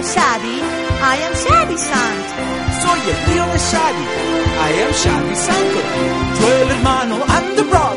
Shadi. I am Shadi Sant. Soy el tío de Shadi. I am Shadi's uncle. Yo el hermano and the brother.